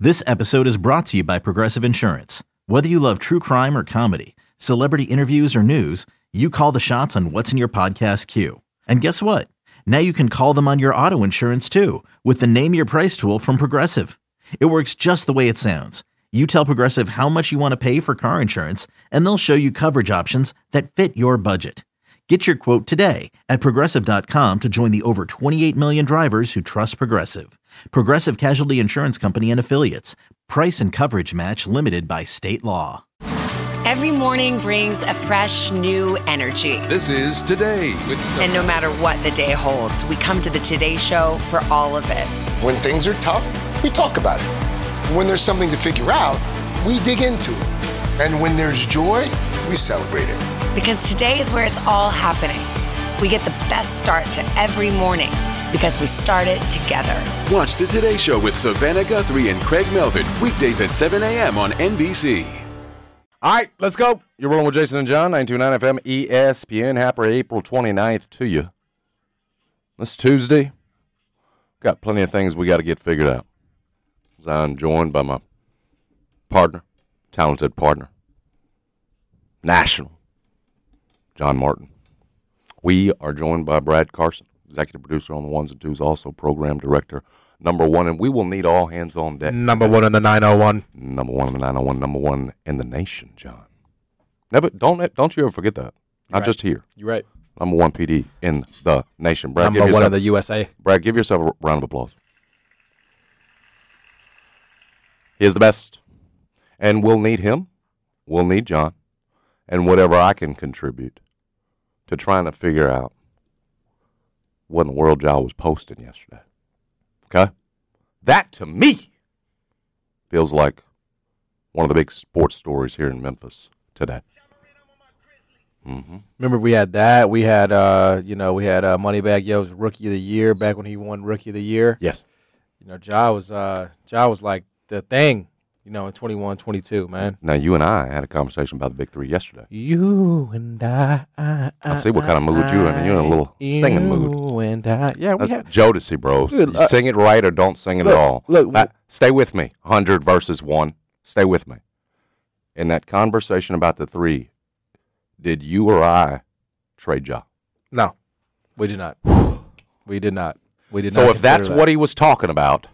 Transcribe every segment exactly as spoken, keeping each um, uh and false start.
This episode is brought to you by Progressive Insurance. Whether you love true crime or comedy, celebrity interviews or news, you call the shots on what's in your podcast queue. And guess what? Now you can call them on your auto insurance too with the Name Your Price tool from Progressive. It works just the way it sounds. You tell Progressive how much you want to pay for car insurance, and they'll show you coverage options that fit your budget. Get your quote today at Progressive dot com to join the over twenty-eight million drivers who trust Progressive. Progressive Casualty Insurance Company and Affiliates. Price and coverage match limited by state law. Every morning brings a fresh, new energy. This is Today with Sophie. And no matter what the day holds, we come to the Today Show for all of it. When things are tough, we talk about it. When there's something to figure out, we dig into it. And when there's joy, we celebrate it. Because today is where it's all happening. We get the best start to every morning because we start it together. Watch the Today Show with Savannah Guthrie and Craig Melvin, weekdays at seven a.m. on N B C. All right, let's go. You're rolling with Jason and John, nine two nine F M E S P N. Happy April twenty-ninth to you. This Tuesday, got plenty of things we got to get figured out. I'm joined by my partner, talented partner, national, John Martin. We are joined by Brad Carson, executive producer on the ones and twos, also program director, number one, and we will need all hands on deck. Number one in the nine oh one. Number one in the nine oh one, number one in the nation, John. Never, don't don't you ever forget that. Not right. just here. You're right. Number one P D in the nation. Brad, number give one yourself, in the U S A. Brad, give yourself a round of applause. He is the best. And we'll need him. We'll need John. And whatever I can contribute to trying to figure out what in the world y'all was posting yesterday. Okay? That, to me, feels like one of the big sports stories here in Memphis today. Mm-hmm. Remember, we had that. We had, uh, you know, we had uh, Moneybag Yo's Rookie of the Year back when he won Rookie of the Year. Yes. You know, Ja was, uh, Ja was like the thing, you know, in twenty-one, twenty-two, man. Now, you and I had a conversation about the big three yesterday. You and I. I, I, I see what kind of mood you're in. You're in a little singing mood. You and I. Yeah, we That's have. Jodeci, bro. Dude, You uh, sing it right or don't sing it look, at all. Look, Uh, stay with me. one hundred versus one. Stay with me. In that conversation about the three, did you or I trade Ja? no, we did not. We did not. We did So not. if that's consider what that. he was talking about,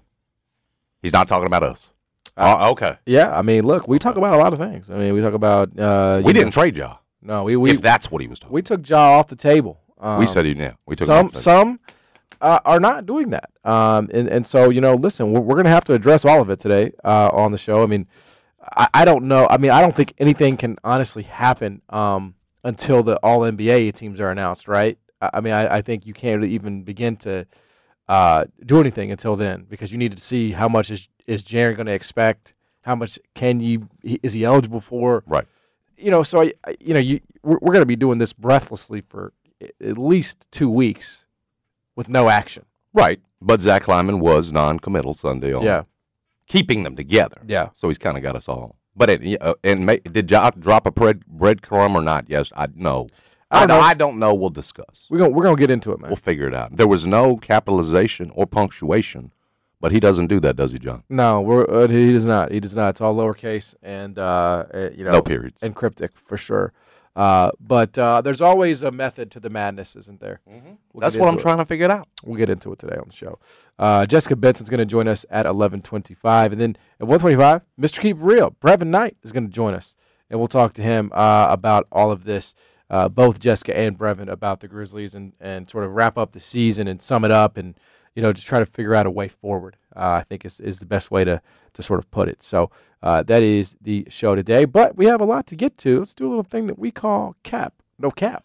he's not talking about us. Uh, Oh, okay. Yeah, I mean, look, we talk about a lot of things. I mean, we talk about. Uh, We you didn't know, trade Ja. No, we we if that's what he was talking we took Ja off the table. Um, We said he yeah. We took some him off the- some uh, are not doing that, um, and and so you know, listen, we're, we're going to have to address all of it today uh, on the show. I mean, I, I don't know. I mean, I don't think anything can honestly happen um, until the All N B A teams are announced, right? I, I mean, I, I think you can't even begin to uh, do anything until then because you need to see how much is is Jaren going to expect, how much can you is he eligible for, Right. You know, so I, I- you know, you we're, we're going to be doing this breathlessly for at least two weeks with no action. Right. But Zach Lyman was non-committal Sunday on Yeah, keeping them together. yeah. So he's kind of got us all. But it, uh, and ma- did Ja drop a bread breadcrumb or not? Yes, I no. I I don't don't, know. I don't know. We'll discuss. We're gonna we're gonna get into it, man. We'll figure it out. There was no capitalization or punctuation, but he doesn't do that, does he, John? No, we're uh, he does not. He does not. It's all lowercase and uh, uh, you know, No periods. and cryptic for sure. Uh, but uh, there's always a method to the madness, isn't there? Mm-hmm. We'll That's get what I'm into it. trying to figure it out. We'll get into it today on the show. Uh, Jessica Benson's going to join us at eleven twenty-five. And then at one twenty-five, Mister Keep It Real, Brevin Knight, is going to join us. And we'll talk to him uh, about all of this, uh, both Jessica and Brevin, about the Grizzlies and, and sort of wrap up the season and sum it up and, you know, just try to figure out a way forward, uh, I think is, is the best way to, to sort of put it. So uh, that is the show today. But we have a lot to get to. Let's do a little thing that we call Cap. No Cap.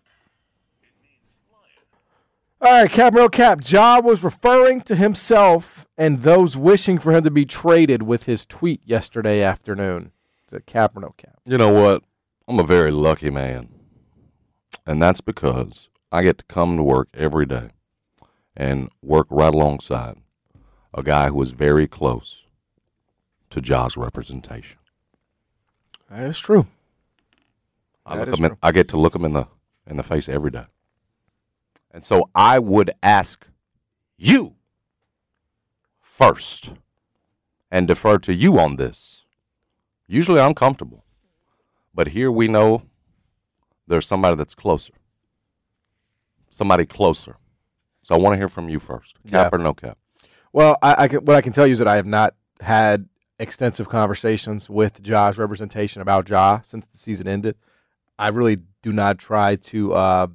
All right, Cap, no Cap. Ja was referring to himself and those wishing for him to be traded with his tweet yesterday afternoon. Is it Cap or no Cap? You know what? I'm a very lucky man. And that's because I get to come to work every day and work right alongside a guy who is very close to Ja's representation. That is true. I, That look is him in, true. I get to look him in the in the face every day. And so I would ask you first, and defer to you on this. Usually I'm comfortable. But here we know there's somebody that's closer. Somebody closer. So I want to hear from you first. Cap Yeah. or no cap? Well, I, I can, what I can tell you is that I have not had extensive conversations with Ja's representation about Ja since the season ended. I really do not try to uh,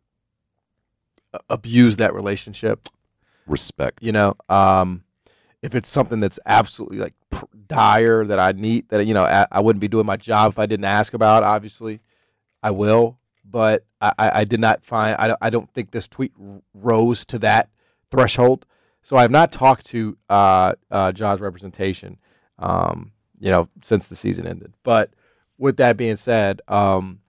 abuse that relationship. Respect. You know, um, if it's something that's absolutely like pr- dire that I need, that you know, I, I wouldn't be doing my job if I didn't ask about. Obviously, I will, but I, I, I did not find. I don't, I don't think this tweet r- rose to that threshold. So I have not talked to uh, uh, Ja's representation, um, you know, since the season ended. But with that being said, um,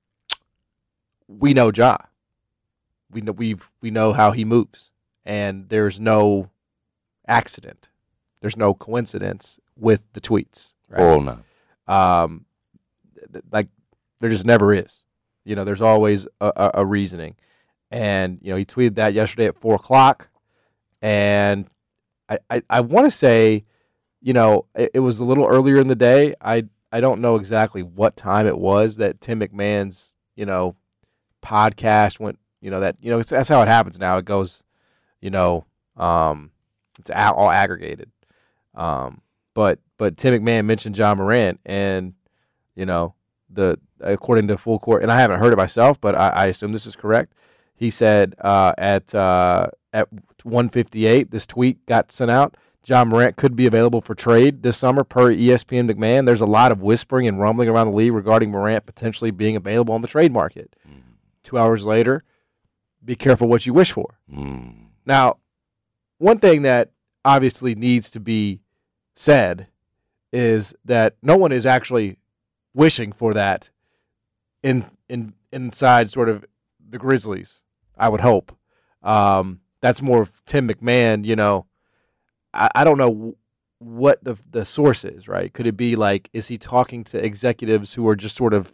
we know Ja. We know we've we know how he moves, and there's no accident, there's no coincidence with the tweets. Right? four oh nine. Um, th- like there just never is. You know, there's always a, a, a reasoning, and you know he tweeted that yesterday at four o'clock, and I I, I want to say, you know, it, it was a little earlier in the day. I I don't know exactly what time it was that Tim McMahon's you know podcast went. You know that you know it's, that's how it happens now. It goes, you know, um, it's a- all aggregated. Um, but but Tim McMahon mentioned Ja Morant, and you know the according to Full Court, and I haven't heard it myself, but I, I assume this is correct. He said uh, at uh, at one fifty-eight, this tweet got sent out. Ja Morant could be available for trade this summer per E S P N McMahon. There's a lot of whispering and rumbling around the league regarding Morant potentially being available on the trade market. Mm. Two hours later, be careful what you wish for. Mm. Now, one thing that obviously needs to be said is that no one is actually wishing for that in in inside sort of the Grizzlies, I would hope. Um, that's more of Tim McMahon, you know. I, I don't know what the the source is, right? Could it be like, is he talking to executives who are just sort of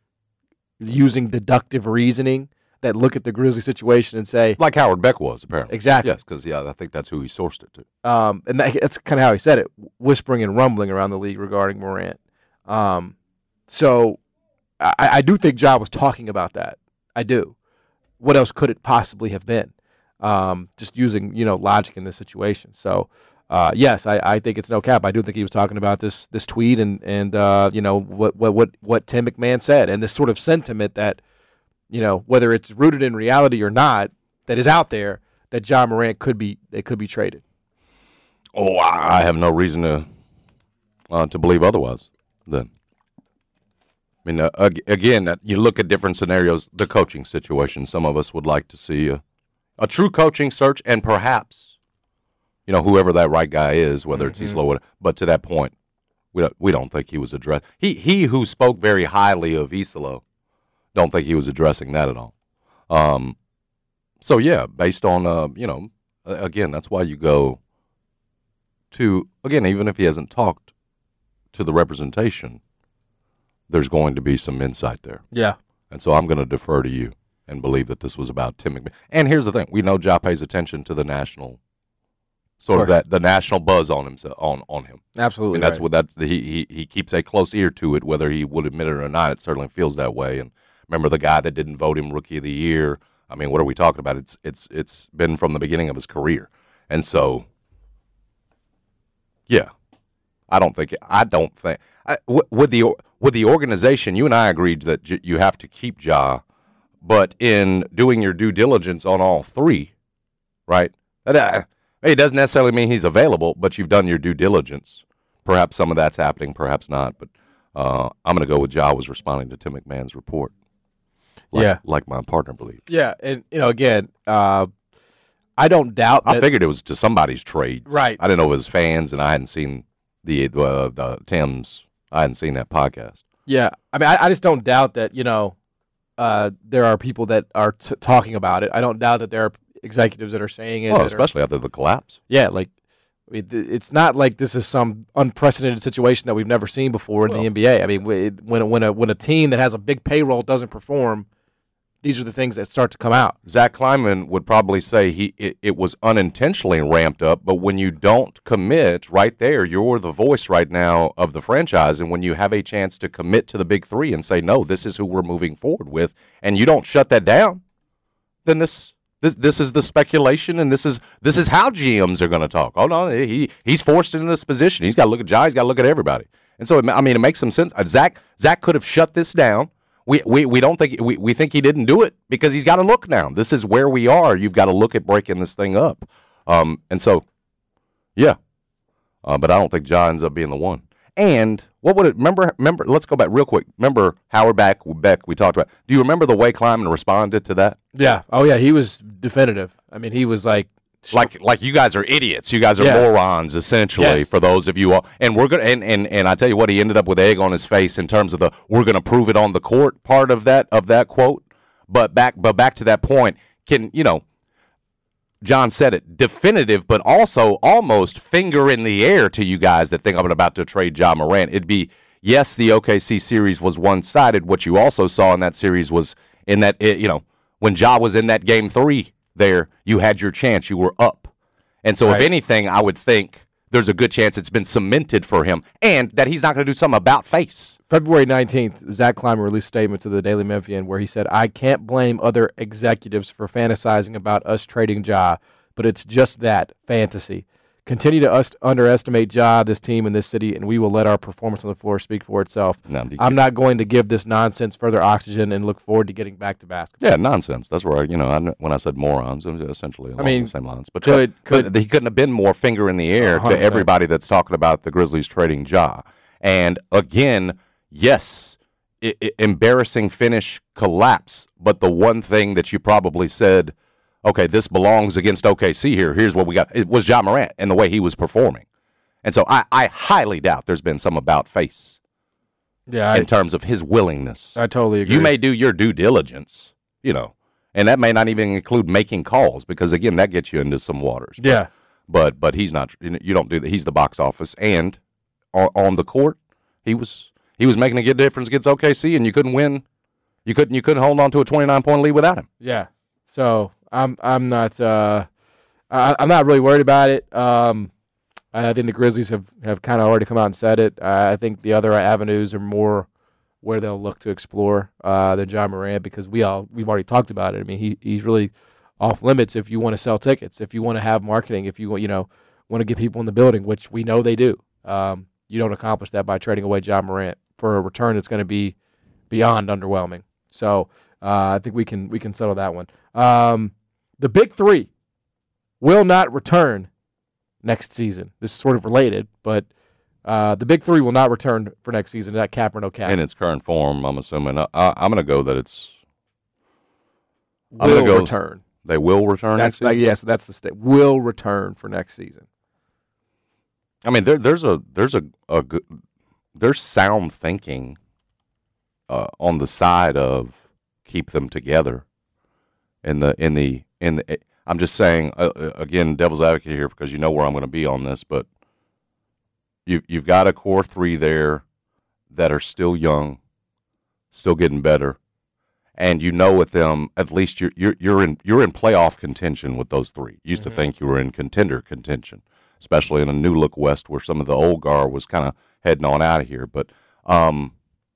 using deductive reasoning that look at the Grizzly situation and say, Like Howard Beck was, apparently. Exactly. Yes, because, yeah, I think that's who he sourced it to. Um, and that, that's kind of how he said it, whispering and rumbling around the league regarding Morant. Um, so I, I do think Ja was talking about that. I do. What else could it possibly have been? Um, just using, you know, logic in this situation. So, uh, yes, I, I think it's no cap. I do think he was talking about this this tweet and, and uh, you know, what, what, what, what Tim McMahon said and this sort of sentiment that, you know, whether it's rooted in reality or not, that is out there that Ja Morant could be they could be traded. Oh, I I have no reason to uh, to believe otherwise. Then, I mean, uh, ag- again, uh, you look at different scenarios. The coaching situation. Some of us would like to see a, a true coaching search, and perhaps, you know, whoever that right guy is, whether it's Mm-hmm. Isla, but to that point, we don't we don't think he was addressed. He he who spoke very highly of Isla, don't think he was addressing that at all. Um, so yeah, based on uh, you know, uh, again, that's why you go to, again, even if he hasn't talked to the representation, there's going to be some insight there. Yeah. And so I'm going to defer to you and believe that this was about Tim McMahon. And here's the thing: we know Ja pays attention to the national, sort of, Of course. that the national buzz on himself, on on him. Absolutely. And that's right. what that's he, he he keeps a close ear to it, whether he would admit it or not. It certainly feels that way. And remember the guy that didn't vote him Rookie of the Year. I mean, what are we talking about? It's it's it's been from the beginning of his career, and so yeah, I don't think I don't think I, w- with the with the organization. You and I agreed that j- you have to keep Ja, but in doing your due diligence on all three, right? That, uh, it doesn't necessarily mean he's available, but you've done your due diligence. Perhaps some of that's happening, perhaps not. But uh, I'm going to go with Ja was responding to Tim McMahon's report. Like, Yeah. like my partner believed. Yeah, and you know, again, uh, I don't doubt I that. figured it was to somebody's trade. Right. I didn't know it was fans, and I hadn't seen the uh, the Tim's. I hadn't seen that podcast. Yeah, I mean, I, I just don't doubt that. You know, uh, there are people that are t- talking about it. I don't doubt that there are executives that are saying it. Well, that are- especially after the collapse. yeah, like I mean, th- it's not like this is some unprecedented situation that we've never seen before in Well- the N B A. I mean, w- when when a when a team that has a big payroll doesn't perform, these are the things that start to come out. Zach Kleiman would probably say he it, it was unintentionally ramped up, but when you don't commit right there, you're the voice right now of the franchise, and when you have a chance to commit to the big three and say, no, this is who we're moving forward with, and you don't shut that down, then this this this is the speculation, and this is this is how G Ms are going to talk. Oh, no, he he's forced into this position. He's got to look at Jai, he's got to look at everybody. And so, it, I mean, it makes some sense. Uh, Zach Zach could have shut this down. We, we we don't think we, we think he didn't do it because he's got to look now. This is where we are. You've got to look at breaking this thing up. Um, and so, yeah. Uh, but I don't think John ends up being the one. And what would it remember? Remember? Let's go back real quick. Remember Howard Beck? Beck we talked about. Do you remember the way Kleiman responded to that? Yeah. Oh yeah. He was definitive. I mean, he was like. Like, like you guys are idiots. You guys are Yeah. morons, essentially. Yes. For those of you all, and we're gonna, and, and and I tell you what, he ended up with egg on his face in terms of the we're gonna prove it on the court part of that of that quote. But back, but back to that point, can you know? John said it, definitive, but also almost finger in the air to you guys that think I'm about to trade Ja Morant. It'd be yes, the O K C series was one sided. What you also saw in that series was in that it, you know when Ja was in that game three. There, you had your chance. You were up. And so, Right. if anything, I would think there's a good chance it's been cemented for him and that he's not going to do something about face. February nineteenth, Zach Kleiman released a statement to the Daily Memphian where he said, I can't blame other executives for fantasizing about us trading Ja, but it's just that, fantasy. Continue to us underestimate Ja, this team, and this city, and we will let our performance on the floor speak for itself. No, I'm not going to give this nonsense further oxygen and look forward to getting back to basketball. Yeah, nonsense. That's where, I, you know, I, when I said morons, it was essentially along I mean, the same lines. But, could- but could- he couldn't have been more finger in the air one hundred to percent. everybody that's talking about the Grizzlies trading Ja. And again, yes, I- I- embarrassing finish, collapse. But the one thing that you probably said, okay, this belongs against O K C here. Here's what we got. It was Ja Morant and the way he was performing. And so I, I highly doubt there's been some about face Yeah, I, in terms of his willingness. I totally agree. You may do your due diligence, you know, and that may not even include making calls because, again, that gets you into some waters. Yeah. But but he's not. You don't do that. He's the box office, and on, on the court, he was he was making a good difference against O K C, and you couldn't win. You couldn't you couldn't hold on to a twenty-nine point lead without him. Yeah. So I'm I'm not uh, I, I'm not really worried about it. Um, I think the Grizzlies have, have kind of already come out and said it. Uh, I think the other avenues are more where they'll look to explore uh, than Ja Morant because we all we've already talked about it. I mean, he he's really off limits if you want to sell tickets, if you want to have marketing, if you want you know want to get people in the building, which we know they do. Um, you don't accomplish that by trading away Ja Morant for a return that's going to be beyond underwhelming. So uh, I think we can we can settle that one. Um, the big three will not return next season. This is sort of related, but uh, the big three will not return for next season. That cap or no cap. In its current form, I'm assuming. I, I, I'm going to go that it's. I'm will gonna go- return. They will return. That's next season? yes. That's the state. Will return for next season. I mean, there, there's a there's a, a good, there's sound thinking uh, on the side of keep them together. In the in the in the, I'm just saying uh, again, devil's advocate here because you know where I'm going to be on this, but you you've got a core three there that are still young, still getting better, and you know with them at least you're you're you're in you're in playoff contention with those three. You used Mm-hmm. to think you were in contender contention, especially in a new look West where some of the old guard was kind of heading on out of here. But um,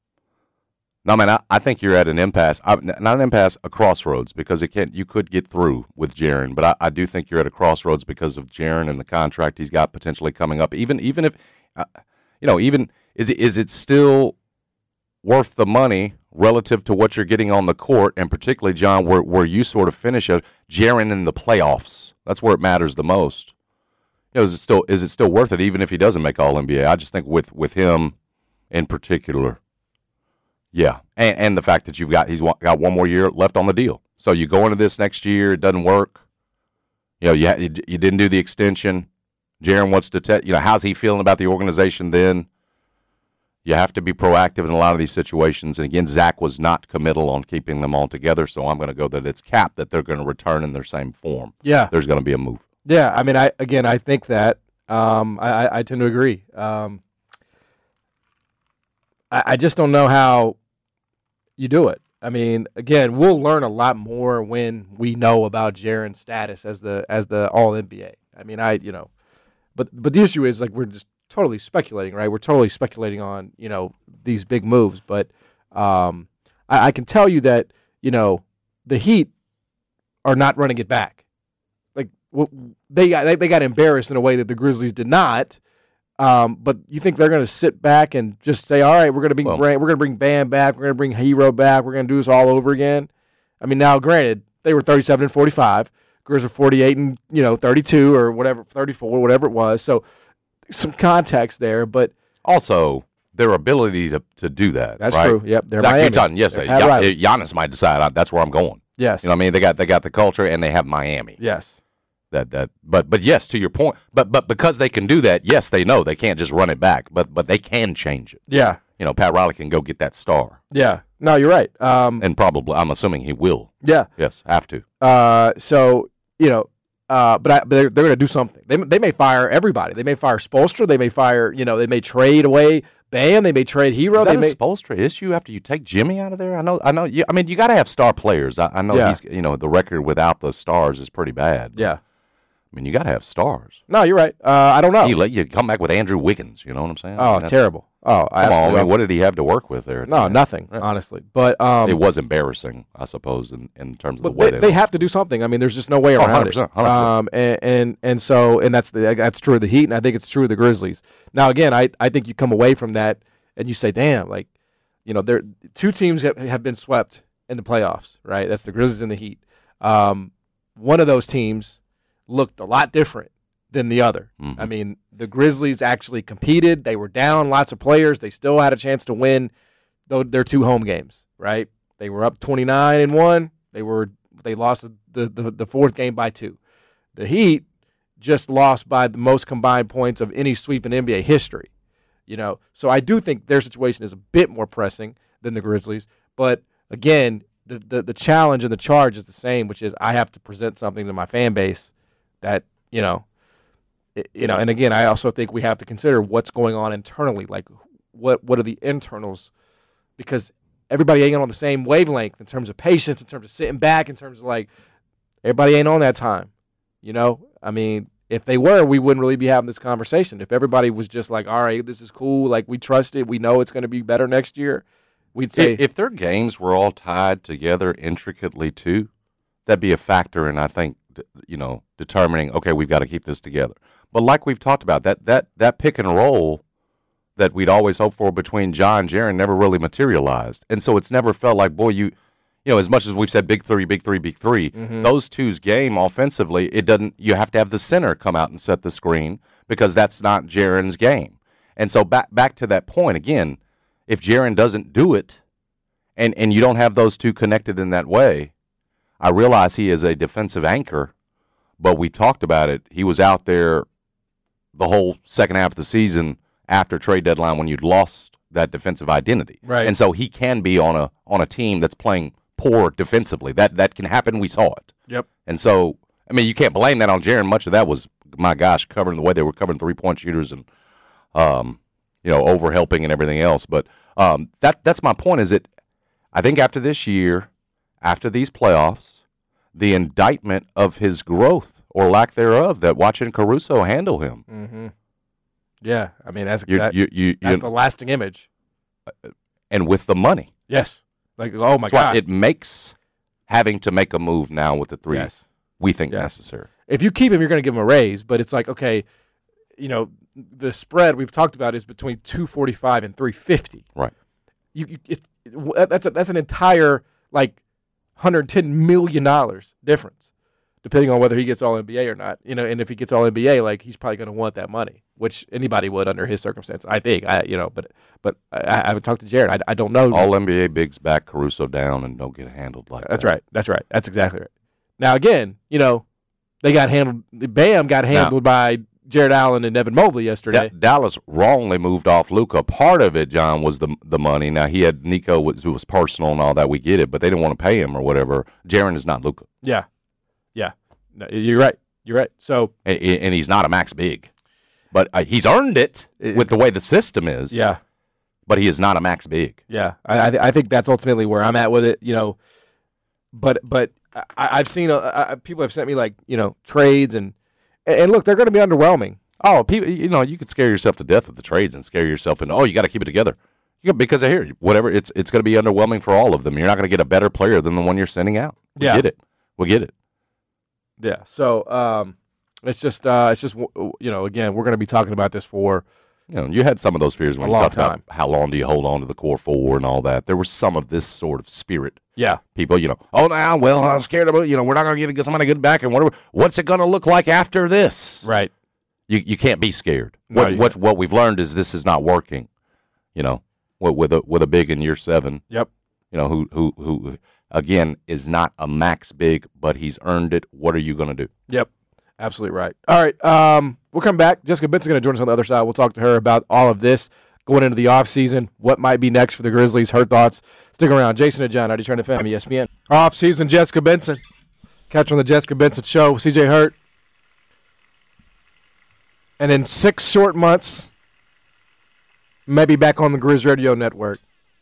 no, man, I, I think you're at an impasse. I, not an impasse, a crossroads because it can't. You could get through with Jaren, but I, I do think you're at a crossroads because of Jaren and the contract he's got potentially coming up. Even even if uh, you know, even is it is it still worth the money relative to what you're getting on the court, and particularly John, where where you sort of finish a Jaren in the playoffs. That's where it matters the most. You know, is it still is it still worth it, even if he doesn't make All N B A? I just think with with him in particular, yeah, and and the fact that you've got he's got one more year left on the deal, so you go into this next year, it doesn't work. You know, you ha- you, you didn't do the extension. Jaren wants to, te- you know, how's he feeling about the organization then? You have to be proactive in a lot of these situations. And again, Zach was not committal on keeping them all together, so I'm going to go that it's capped that they're going to return in their same form. Yeah. There's going to be a move. Yeah, I mean, I again, I think that um, I, I, I tend to agree. Um, I, I just don't know how you do it. I mean, again, we'll learn a lot more when we know about Jaren's status as the as the All N B A. I mean, I you know, but but the issue is like we're just totally speculating, right? We're totally speculating on you know these big moves, but um, I, I can tell you that you know the Heat are not running it back. Like they got they, they got embarrassed in a way that the Grizzlies did not. Um, but you think they're going to sit back and just say, "All right, we're going to bring well, we're going to bring Bam back, we're going to bring Hero back, we're going to do this all over again"? I mean, now granted, they were thirty-seven and forty-five, Grizz are forty-eight and you know thirty-two or whatever, thirty-four, whatever it was. So some context there, but also their ability to, to do that. That's right? true. Yep, they're like Miami. you're talking yesterday. Gian- right. Giannis might decide that's where I'm going. Yes, you know what I mean. They got they got the culture and they have Miami. Yes. That that but but yes, to your point, but but because they can do that, yes, they know they can't just run it back, but but they can change it. Yeah, you know, Pat Riley can go get that star. Yeah, no, you're right. Um, and probably, I'm assuming he will. Yeah, yes, have to. Uh, so you know, uh, but, I, but they're, they're going to do something. They they may fire everybody. They may fire Spoelstra. They may fire. You know, they may trade away Bam. They may trade Hero. Is that they a may Spoelstra issue after you take Jimmy out of there? I know. I know. You, I mean, you got to have star players. I, I know. Yeah. He's you know the record without the stars is pretty bad. Yeah. I mean, you got to have stars. No, you're right. Uh, I don't know. You let you come back with Andrew Wiggins. You know what I'm saying? Oh, I mean, terrible. Oh, I come on. I mean, what did he have to work with there? No, nothing. Right. Honestly, but um, it was embarrassing, I suppose, in, in terms of the but way they, they, they have to do something. I mean, there's just no way around oh, one hundred percent, one hundred percent. it. Um, and, and and so and that's the that's true of the Heat, and I think it's true of the Grizzlies. Now, again, I I think you come away from that and you say, damn, like, you know, there two teams have, have been swept in the playoffs, right? That's the Grizzlies and the Heat. Um, one of those teams looked a lot different than the other. Mm-hmm. I mean, the Grizzlies actually competed. They were down lots of players. They still had a chance to win though their two home games, right? They were up twenty-nine and one. They were they lost the, the, the fourth game by two. The Heat just lost by the most combined points of any sweep in N B A history. You know, so I do think their situation is a bit more pressing than the Grizzlies. But again, the, the, the challenge and the charge is the same, which is I have to present something to my fan base that, you know, You know, and again, I also think we have to consider what's going on internally. Like, what what are the internals? Because everybody ain't on the same wavelength in terms of patience, in terms of sitting back, in terms of like, everybody ain't on that time. You know, I mean, if they were, we wouldn't really be having this conversation. If everybody was just like, all right, this is cool, like we trust it, we know it's going to be better next year, we'd say. If, if their games were all tied together intricately too, that'd be a factor in, I think, you know, determining, okay, we've got to keep this together. But like we've talked about, that that that pick and roll that we'd always hoped for between Ja and Jaren never really materialized. And so it's never felt like, boy, you you know, as much as we've said big three, big three, big three, mm-hmm. those two's game offensively, it doesn't you have to have the center come out and set the screen because that's not Jaren's game. And so back back to that point again, if Jaren doesn't do it and, and you don't have those two connected in that way, I realize he is a defensive anchor, but we talked about it. He was out there the whole second half of the season after trade deadline when you'd lost that defensive identity. Right. And so he can be on a on a team that's playing poor defensively. That that can happen. We saw it. Yep. And so, I mean, you can't blame that on Jaren. Much of that was, my gosh, covering the way they were covering three-point shooters and, um, you know, over-helping and everything else. But um, that that's my point is that I think after this year, after these playoffs, the indictment of his growth or lack thereof that watching Caruso handle him. Mm-hmm. Yeah, I mean, that's, you, that, you, you, that's you, the lasting image. And with the money. Yes. Like, oh, my that's God. It makes having to make a move now with the three yes. we think yes. necessary. If you keep him, you're going to give him a raise, but it's like, okay, you know, the spread we've talked about is between two forty-five and three fifty. Right. You, you it, it, that's a, that's an entire, like, one hundred ten million dollars difference, depending on whether he gets All N B A or not. You know, and if he gets All N B A, like, he's probably going to want that money, which anybody would under his circumstance, I think. I, you know, but but I, I haven't talked to Jared. I, I don't know. All N B A bigs back Caruso down and don't get handled like That's that. right. That's right. That's exactly right. Now, again, you know, they got handled. Bam got handled now, by Jared Allen and Evan Mobley yesterday. D- Dallas wrongly moved off Luka. Part of it, John, was the the money. Now, he had Nico, was, who was personal and all that. We get it, but they didn't want to pay him or whatever. Jaren is not Luka. Yeah. Yeah. No, you're right. You're right. So, and, and he's not a max big, but uh, he's earned it with the way the system is. Yeah. but he is not a max big. Yeah, I I, I think that's ultimately where I'm at with it. You know, but but I, I've seen a, I, people have sent me like you know trades and and look, they're going to be underwhelming. Oh, people, you know, you could scare yourself to death with the trades and scare yourself into, oh, you got to keep it together. You, because of here, whatever, it's it's going to be underwhelming for all of them. You're not going to get a better player than the one you're sending out. We Yeah. get it. We get it. Yeah. So um, it's just uh, it's just you know again we're going to be talking about this for You know, you had some of those fears when A you long talked time. about how long do you hold on to the core four and all that. There was some of this sort of spirit. yeah People, you know, oh, now, well, I'm scared of it. You know, we're not going to get somebody good back and whatever. What's it going to look like after this? right You you can't be scared. No, What you what can't. what we've learned is this is not working. You know, with, with a with a big in year seven. yep You know, who who who again is not a max big, but he's earned it. What are you going to do? Yep, absolutely right. All right, um, we'll come back. Jessica Benson's going to join us on the other side. We'll talk to her about all of this going into the offseason, what might be next for the Grizzlies, her thoughts. Stick around. Jason and John, ninety-three F M, E S P N. Off-season, Jessica Benson. Catch her on the Jessica Benson Show. C J Hurt. And in six short months, maybe back on the Grizz Radio Network.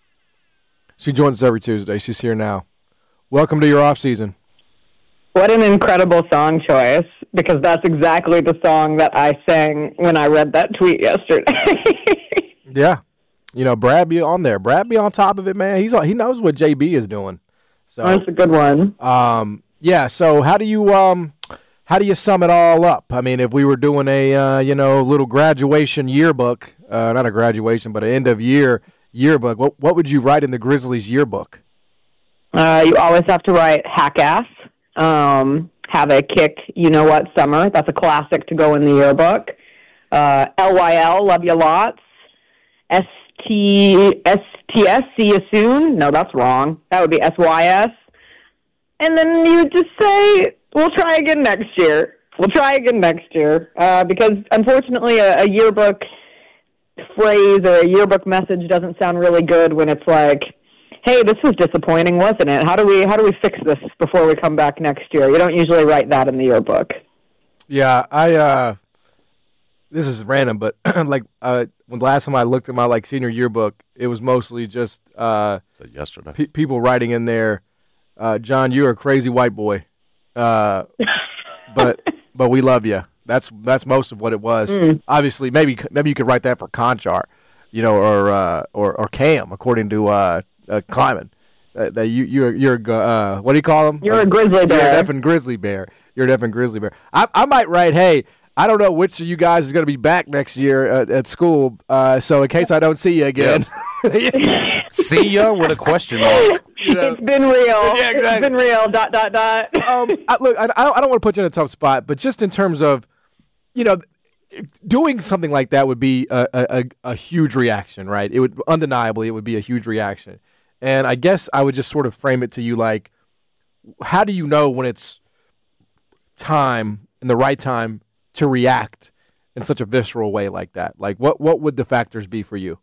She joins us every Tuesday. She's here now. Welcome to your off-season. What an incredible song choice, because that's exactly the song that I sang when I read that tweet yesterday. Yeah. You know, Brad be on there. Brad be on top of it, man. He's on, he knows what J B is doing. So That's a good one. um yeah, so how do you um how do you sum it all up? I mean, if we were doing a uh, you know, little graduation yearbook, uh, not a graduation, but an end of year yearbook, what what would you write in the Grizzlies yearbook? Uh, you always have to write hack-ass, um, have a kick, you know what, summer. That's a classic to go in the yearbook. Uh, L Y L, love you lots. S T S T S, see you soon. No, that's wrong. That would be S Y S. And then you would just say, we'll try again next year. We'll try again next year. Uh, because, unfortunately, a, a yearbook phrase or a yearbook message doesn't sound really good when it's like, hey, this was disappointing, wasn't it? How do we how do we fix this before we come back next year? You don't usually write that in the yearbook. Yeah, I uh this is random, but like uh when the last time I looked at my like senior yearbook, it was mostly just uh Said yesterday. pe- people writing in there, uh, John, you're a crazy white boy, uh, but but we love you. That's that's most of what it was. Mm. Obviously, maybe maybe you could write that for Conchar, you know, or uh, or or Cam, according to uh, uh, Kleiman. Uh, that you you're you're uh, what do you call him? You're a grizzly You're bear. an effing grizzly bear. You're an effing grizzly bear. I I might write, hey, I don't know which of you guys is going to be back next year at, at school, uh, so in case I don't see you again. See ya with a question mark. You know. It's been real. Yeah, exactly. It's been real. Dot dot dot. um, I, look, I, I don't want to put you in a tough spot, but just in terms of, you know, doing something like that would be a, a, a huge reaction, right? It would undeniably it would be a huge reaction, and I guess I would just sort of frame it to you like, how do you know when it's time and the right time to react in such a visceral way like that? Like, what what would the factors be for you?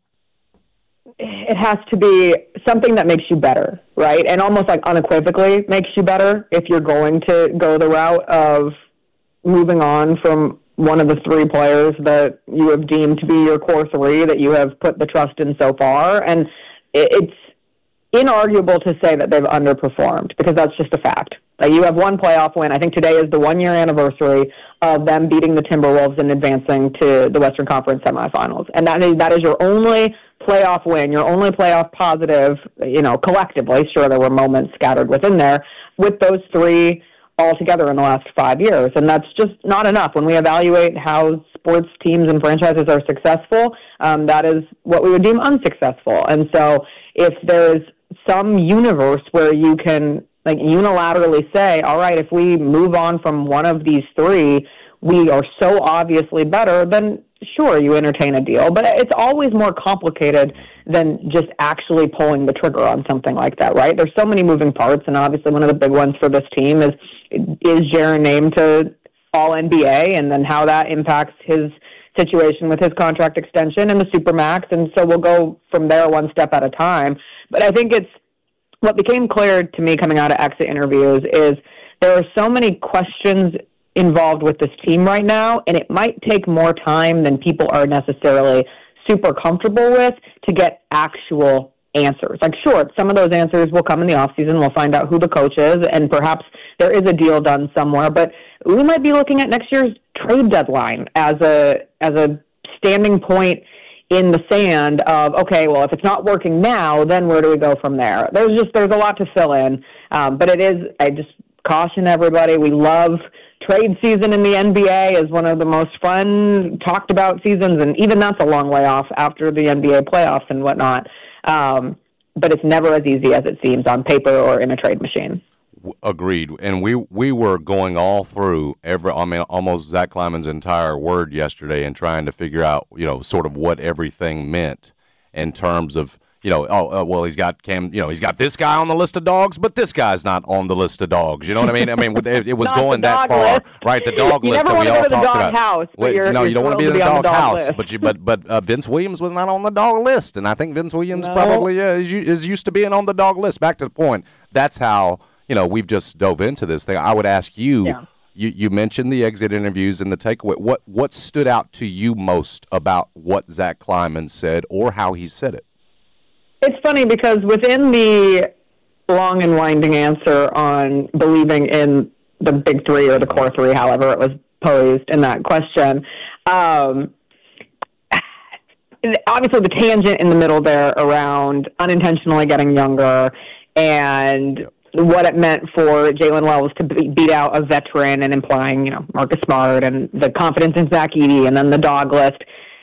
It has to be something that makes you better, right? And almost like unequivocally makes you better if you're going to go the route of moving on from one of the three players that you have deemed to be your core three that you have put the trust in so far. And it's inarguable to say that they've underperformed because that's just a fact. Like, you have one playoff win. I think today is the one-year anniversary of them beating the Timberwolves and advancing to the Western Conference semifinals. And that is that is your only playoff win, your only playoff positive, you know, collectively. Sure, there were moments scattered within there with those three all together in the last five years. And that's just not enough. When we evaluate how sports teams and franchises are successful, um, that is what we would deem unsuccessful. And so if there's some universe where you can like unilaterally say, all right, if we move on from one of these three, we are so obviously better, then sure, you entertain a deal. But it's always more complicated than just actually pulling the trigger on something like that, right? There's so many moving parts, and obviously one of the big ones for this team is, is Jaren named to All N B A, and then how that impacts his situation with his contract extension and the Supermax, and so we'll go from there one step at a time. But I think it's what became clear to me coming out of exit interviews is there are so many questions involved with this team right now, and it might take more time than people are necessarily super comfortable with to get actual answers. Like, sure, some of those answers will come in the offseason. We'll find out who the coach is, and perhaps there is a deal done somewhere. But we might be looking at next year's trade deadline as a as a standing point in the sand of, okay, well, if it's not working now, then where do we go from there? There's just there's a lot to fill in. Um, but it is, I just caution everybody, we love trade season in the N B A is one of the most fun, talked about seasons, and even that's a long way off after the N B A playoffs and whatnot. Um, but it's never as easy as it seems on paper or in a trade machine. Agreed. And we we were going all through every, I mean, almost Zach Kleiman's entire word yesterday and trying to figure out, you know, sort of what everything meant in terms of, you know, oh, uh, well, he's got Cam, you know, he's got this guy on the list of dogs, but this guy's not on the list of dogs. You know what I mean? I mean, it, it was going that far, list. right? The dog you list never that we all talked talked about. House, but Wait, you're, no, you're you don't want to be in the dog, dog house, list. but you, but but uh, Vince Williams was not on the dog list, and I think Vince Williams no. probably uh, is, is used to being on the dog list. Back to the point, that's how, you know, we've just dove into this thing. I would ask you. Yeah. You, you mentioned the exit interviews and the takeaway. What what stood out to you most about what Zach Kleiman said or how he said it? It's funny because within the long and winding answer on believing in the big three or the core three, however it was posed in that question, um, obviously the tangent in the middle there around unintentionally getting younger and yep. what it meant for Jalen Wells to be, beat out a veteran and implying, you know, Marcus Smart and the confidence in Zach Edey and then the dog list.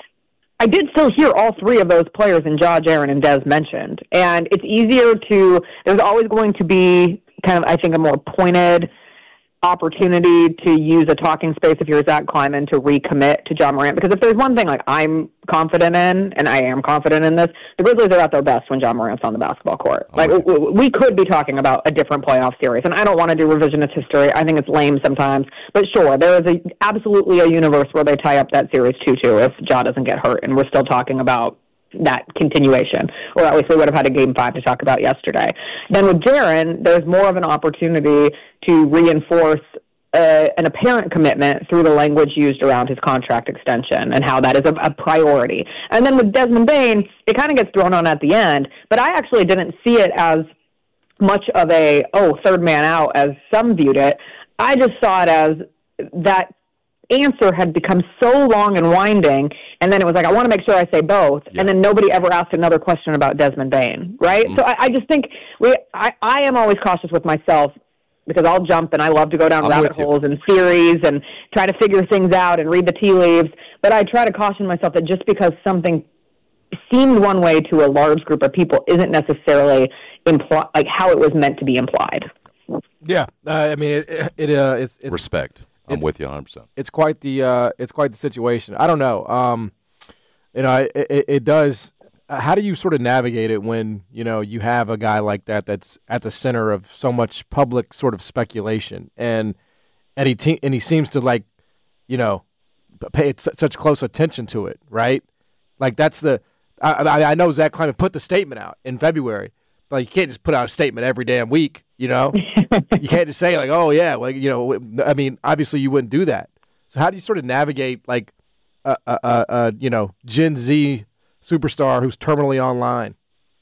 I did still hear all three of those players in Ja, Jaren, and Dez mentioned. And it's easier to, there's always going to be kind of, I think, a more pointed opportunity to use a talking space if you're Zach Kleiman to recommit to Ja Morant. Because if there's one thing like I'm confident in, and I am confident in this, the Grizzlies are at their best when Ja Morant's on the basketball court. Like w- we could be talking about a different playoff series, and I don't want to do revisionist history. I think it's lame sometimes. But sure, there is a, absolutely a universe where they tie up that series two two if Ja doesn't get hurt, and we're still talking about that continuation, or at least we would have had a game five to talk about yesterday. Then with Jaren, there's more of an opportunity to reinforce uh, an apparent commitment through the language used around his contract extension and how that is a, a priority. And then with Desmond Bane, it kind of gets thrown on at the end, but I actually didn't see it as much of a, oh, third man out as some viewed it. I just saw it as that answer had become so long and winding, and then it was like, I want to make sure I say both, yeah. and then nobody ever asked another question about Desmond Bane, right? Mm-hmm. So I, I just think we, I, I am always cautious with myself because I'll jump and I love to go down I'm rabbit holes and theories and try to figure things out and read the tea leaves, but I try to caution myself that just because something seemed one way to a large group of people isn't necessarily imply, like how it was meant to be implied. Yeah, uh, I mean, it, it uh, it's, it's respect. I'm it's, with you one hundred percent. It's quite the uh, it's quite the situation. I don't know. Um, you know, it, it, it does. Uh, how do you sort of navigate it when you know you have a guy like that that's at the center of so much public sort of speculation, and and he te- and he seems to like, you know, pay t- such close attention to it, right? Like that's the. I, I, I know Zach Kleiman put the statement out in February. Like you can't just put out a statement every damn week, you know. You can't just say like, "Oh yeah," like you know. I mean, obviously you wouldn't do that. So how do you sort of navigate like a, a, a, a you know Gen Z superstar who's terminally online?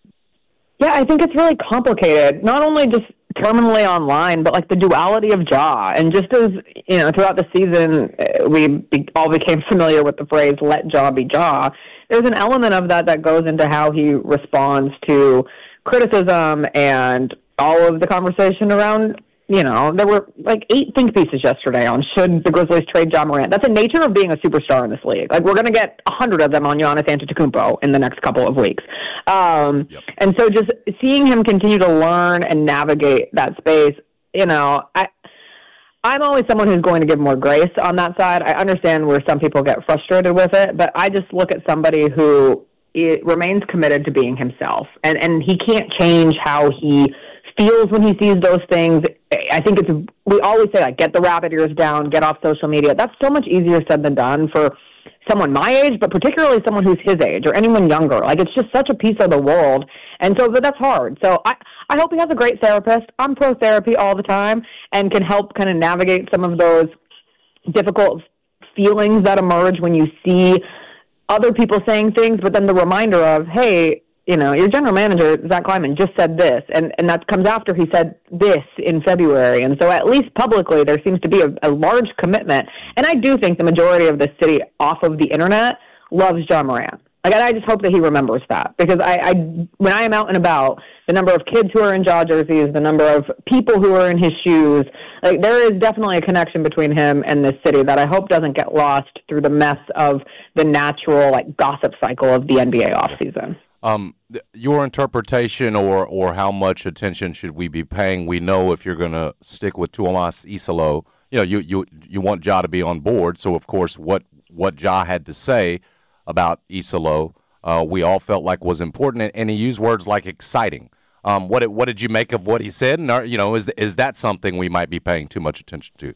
Yeah, I think it's really complicated. Not only just terminally online, but like the duality of Ja. And just as you know, throughout the season, we be, all became familiar with the phrase "Let Ja be Ja." There's an element of that that goes into how he responds to criticism and all of the conversation around, you know, there were like eight think pieces yesterday on should the Grizzlies trade Ja Morant. That's the nature of being a superstar in this league. Like, we're going to get a hundred of them on Giannis Antetokounmpo in the next couple of weeks. Um, yep. And so just seeing him continue to learn and navigate that space, you know, I, I'm always someone who's going to give more grace on that side. I understand where some people get frustrated with it, but I just look at somebody who it remains committed to being himself, and and he can't change how he feels when he sees those things. I think it's, we always say, like, get the rabbit ears down, get off social media. That's so much easier said than done for someone my age, but particularly someone who's his age or anyone younger. Like, it's just such a piece of the world, and so but that's hard. So I, I hope he has a great therapist. I'm pro therapy all the time and can help kind of navigate some of those difficult feelings that emerge when you see other people saying things, but then the reminder of, hey, you know, your general manager, Zach Kleiman, just said this, and, and that comes after he said this in February. And so at least publicly, there seems to be a, a large commitment. And I do think the majority of the city off of the internet loves Ja Morant. Like, and I just hope that he remembers that, because I, I, when I am out and about, the number of kids who are in Ja jerseys, the number of people who are in his shoes, like, there is definitely a connection between him and this city that I hope doesn't get lost through the mess of the natural, like, gossip cycle of the N B A offseason. Um, th- your interpretation, or or how much attention should we be paying? We know if you're going to stick with Tuomas Isalo, you know, you, you you want Ja to be on board. So of course, what what Ja had to say about Isalo, uh, we all felt like was important, and, and he used words like exciting. Um, what what did you make of what he said? And are, you know, is is that something we might be paying too much attention to?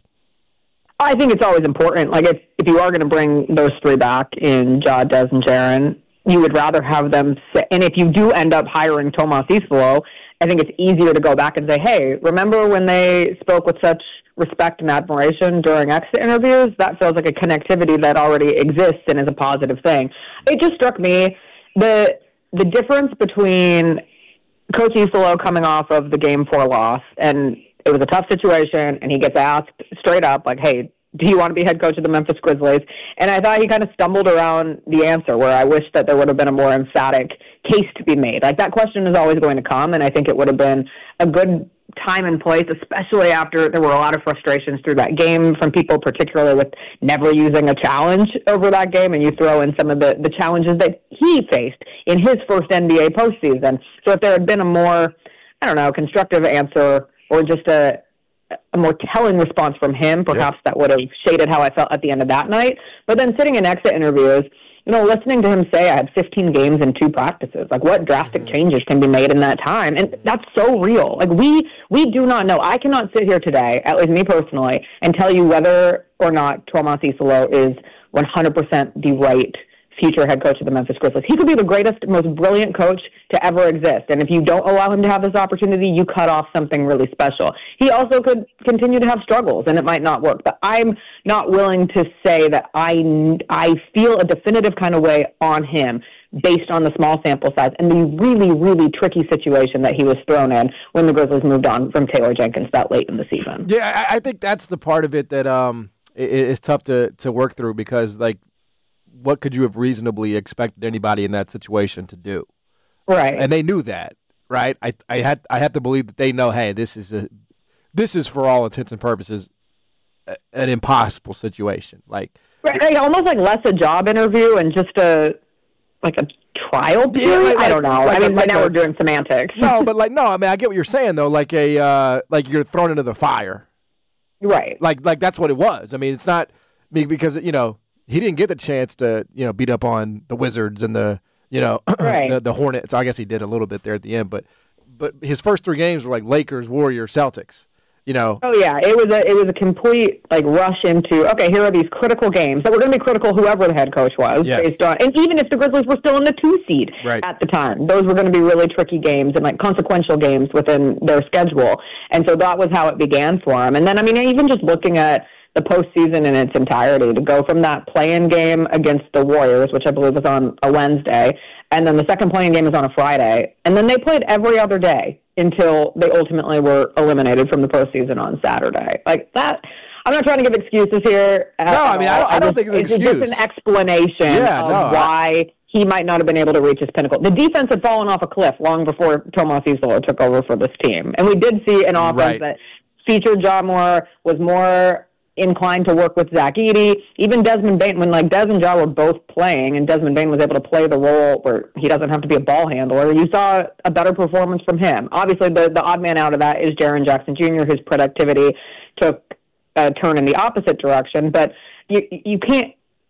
I think it's always important. Like, if if you are going to bring those three back in Ja, Des, and Jaren, you would rather have them say, and if you do end up hiring Tuomas Isalo, I think it's easier to go back and say, hey, remember when they spoke with such respect and admiration during exit interviews? That feels like a connectivity that already exists and is a positive thing. It just struck me, the the difference between Coach Isalo coming off of the game four loss, and it was a tough situation, and he gets asked straight up, like, hey, do you want to be head coach of the Memphis Grizzlies? And I thought he kind of stumbled around the answer, where I wish that there would have been a more emphatic case to be made. Like, that question is always going to come, and I think it would have been a good time and place, especially after there were a lot of frustrations through that game from people, particularly with never using a challenge over that game, and you throw in some of the, the challenges that he faced in his first N B A postseason. So if there had been a more, I don't know, constructive answer, or just a a more telling response from him, perhaps yeah. that would have shaded how I felt at the end of that night. But then sitting in exit interviews, you know, listening to him say I had fifteen games and two practices, like, what drastic mm-hmm. changes can be made in that time? And that's so real. Like, we we do not know. I cannot sit here today, at least me personally, and tell you whether or not Tuomas Isalo is one hundred percent the right future head coach of the Memphis Grizzlies. He could be the greatest, most brilliant coach to ever exist. And if you don't allow him to have this opportunity, you cut off something really special. He also could continue to have struggles, and it might not work. But I'm not willing to say that I, I feel a definitive kind of way on him based on the small sample size and the really, really tricky situation that he was thrown in when the Grizzlies moved on from Taylor Jenkins that late in the season. Yeah, I, I think that's the part of it that um is tough to, to work through, because, like, what could you have reasonably expected anybody in that situation to do? Right. And they knew that, right? I I had I have to believe that they know, hey, this is a this is for all intents and purposes a, an impossible situation. Like, right, like, almost like less a job interview and just a like a trial period. Yeah, like, I don't know. Like, I mean, like, right now a, we're doing semantics. No, but like no, I mean, I get what you're saying though. Like a uh, like you're thrown into the fire. Right. Like like that's what it was. I mean, it's not because you know. He didn't get the chance to, you know, beat up on the Wizards and the, you know, right. the, the Hornets. I guess he did a little bit there at the end, but but his first three games were like Lakers, Warriors, Celtics. You know. Oh yeah, it was a it was a complete like rush into okay, here are these critical games that were going to be critical whoever the head coach was yes. based on, and even if the Grizzlies were still in the two seed right. at the time, those were going to be really tricky games and like consequential games within their schedule, and so that was how it began for him. And then I mean, even just looking at the postseason in its entirety, to go from that play-in game against the Warriors, which I believe was on a Wednesday, and then the second play-in game was on a Friday, and then they played every other day until they ultimately were eliminated from the postseason on Saturday. Like that, I'm not trying to give excuses here. No, I mean, I don't, I don't think it's an it's excuse. It's just an explanation yeah, of no, why I... he might not have been able to reach his pinnacle. The defense had fallen off a cliff long before Tuomas Isalo took over for this team, and we did see an offense right. that featured Ja Moore, was more inclined to work with Zach Edey. Even Desmond Bane, when like Des and Ja were both playing and Desmond Bane was able to play the role where he doesn't have to be a ball handler, you saw a better performance from him. Obviously, the, the odd man out of that is Jaren Jackson Junior, whose productivity took a turn in the opposite direction. But you, you can't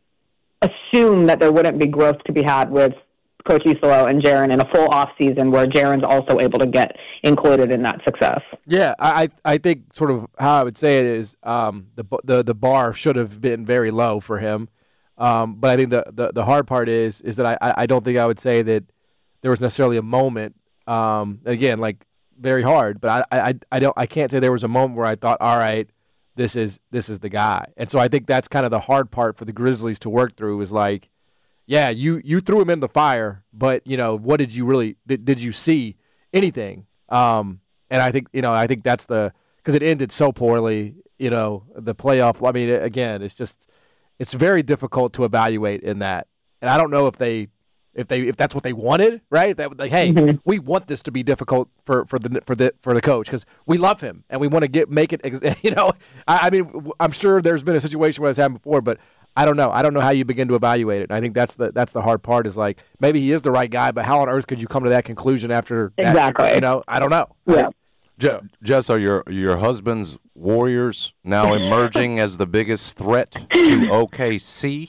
assume that there wouldn't be growth to be had with Coach Isalo and Jaren in a full off season where Jaren's also able to get included in that success. Yeah, I I think sort of how I would say it is um, the the the bar should have been very low for him, um, but I think the, the, the hard part is is that I, I don't think I would say that there was necessarily a moment. Um, again, like very hard, but I, I I don't I can't say there was a moment where I thought, all right, this is this is the guy. And so I think that's kind of the hard part for the Grizzlies to work through is like, yeah, you you threw him in the fire, but you know, what did you really did, did you see anything? Um, and I think you know, I think that's the because it ended so poorly. You know, the playoff. I mean, again, it's just it's very difficult to evaluate in that, and I don't know if they. If they if that's what they wanted, right? That like, hey, mm-hmm. we want this to be difficult for, for the for the for the coach because we love him and we want to get make it. You know, I, I mean, I'm sure there's been a situation where it's happened before, but I don't know. I don't know how you begin to evaluate it. And I think that's the that's the hard part. Is like maybe he is the right guy, but how on earth could you come to that conclusion after exactly? That, you know, I don't know. Yeah. Je- Jess, are your your husband's Warriors now emerging as the biggest threat to O K C?